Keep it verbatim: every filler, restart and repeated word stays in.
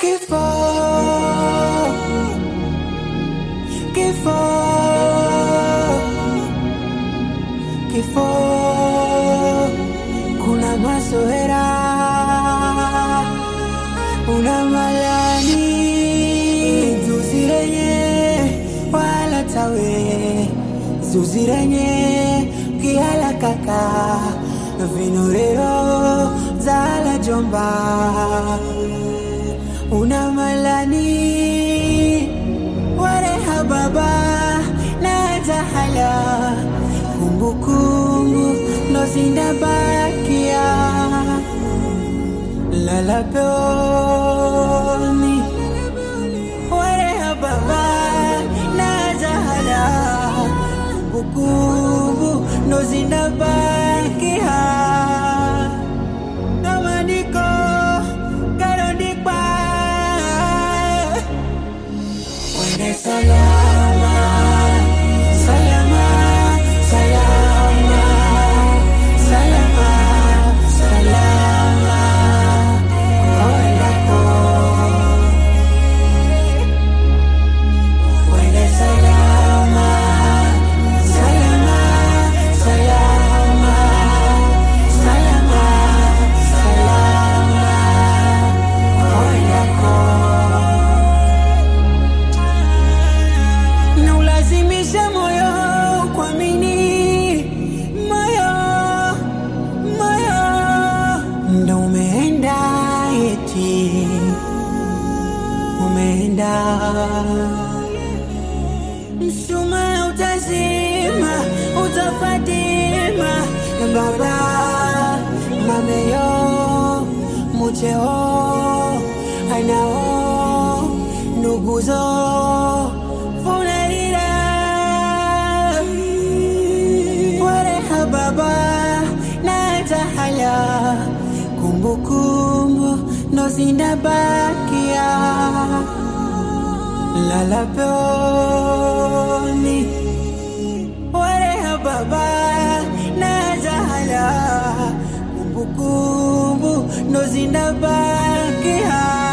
Kifo, kifo, kifo, kuna mazoea, una malani, zuzirenye, wala tawe, zuzirenye, kiala kaka, vinureo, zala jomba. Una malani wareha baba na jahala kumbukumbu no zindabakia lala peoni wareha baba na jahala kumbukumbu no zindabakia Salama, salama, salama, salama, salama, ondako. Wende salama, salama, salama, salama, salama, ondako. Lazimisha moyo kuamini, moyo, moyo ndo umeenda eti, umeenda mshumaa utazima, utafatima baba, mameyo, mucheo, ainao, nuguzo baba na jahala kumbukumbu no zindabakia lala peoni wareha baba na jahala kumbukumbu no zindabakia